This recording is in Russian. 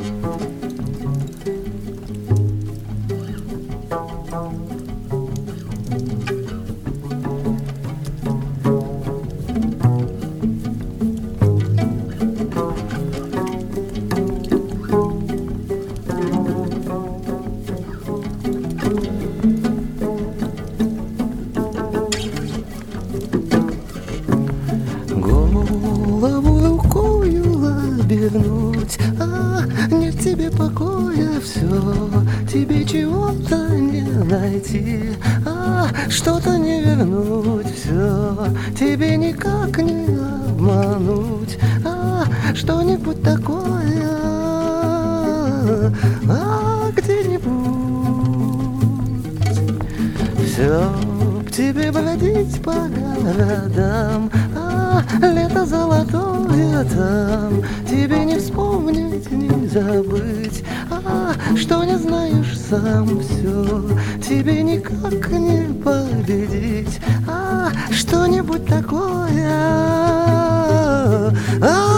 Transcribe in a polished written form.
Голову рукою обернуть, нет тебе покоя, все, тебе чего-то не найти, что-то не вернуть, все, тебе никак не обмануть, что-нибудь такое, где-нибудь. Все к тебе бродить по городам, лето золотое там, тебе не вспомнить, не забыть, что не знаешь сам, все, тебе никак не победить, что-нибудь такое,